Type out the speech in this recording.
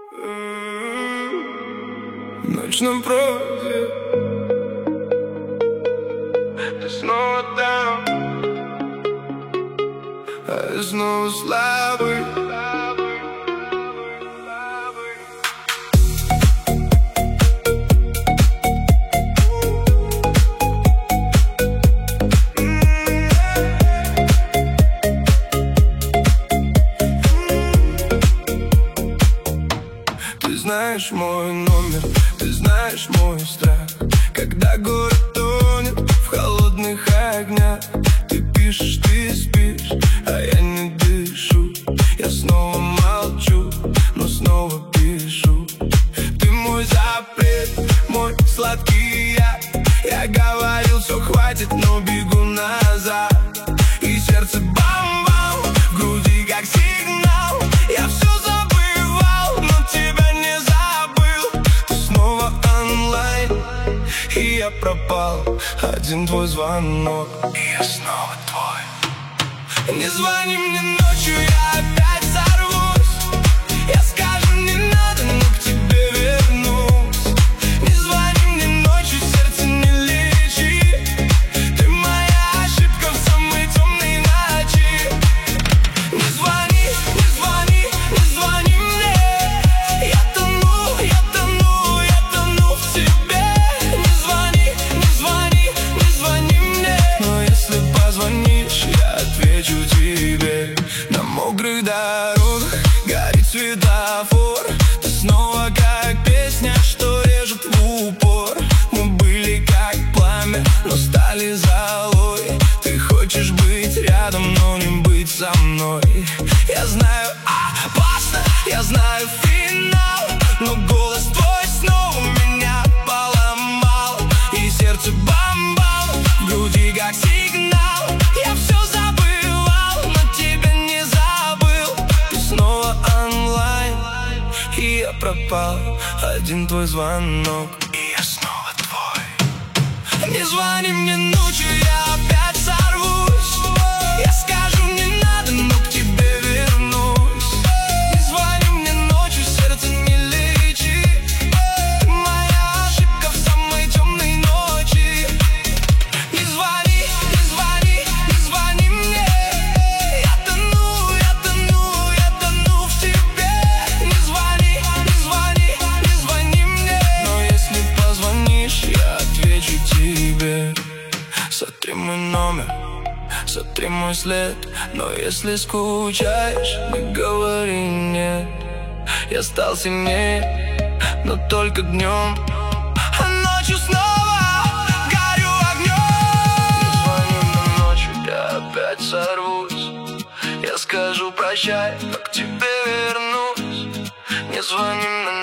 Ночь напротив, ты снова там, а я снова слабый. Ты знаешь мой номер, ты знаешь мой страх. Когда город тонет в холодных огнях, ты пишешь, ты спишь, а я не дышу. Я снова молчу, но снова пишу. Ты мой запрет, мой сладкий яд. Я говорил, все хватит, но бегу назад. И сердце бам-бам, в груди как сигнал. Я все забывал, но тебя не забыл. Ты снова онлайн, и я пропал. Один твой звонок, и я снова твой. Не звони мне ночью, я опять сорвусь. Я скажу, не надо, но к тебе вернусь. Не звони мне ночью, сердце не лечи. Ты моя ошибка в самой темной ночи. Не звони, не звони, не звони мне. Я тону, я тону, я тону в тебе. Не звони, не звони, не звони мне. Но если позвонишь, я отвечу тебе. На мокрых дорогах горит светофор. Ты снова как песня, что режет в упор. Мы были как пламя, но стали золой. Ты хочешь быть рядом, но не быть со мной. Я знаю, опасно, я знаю финал, но голос твой снова меня поломал. И сердце бам-бам, в груди как сигнал. Я все забывал, но тебя не забыл. Ты снова онлайн, и я пропал. Один твой звонок, и я снова твой. Не звони мне ночью, я опять сорвусь. Я скажу, не надо, но к тебе вернусь. Не звони мне ночью, сердце не лечи. Ты моя ошибка в самой темной ночи. Не звони, не звони, не звони мне. Я тону, я тону, я тону в тебе. Не звони, не звони, не звони мне. Но если позвонишь, я отвечу тебе. Сотри мой номер, сотри мой след. Но если скучаешь, не говори нет. Я стал сильнее, но только днем, а ночью снова горю огнем. Не звони мне ночью, я опять сорвусь. Я скажу прощай, но к тебе вернусь. Не звони мне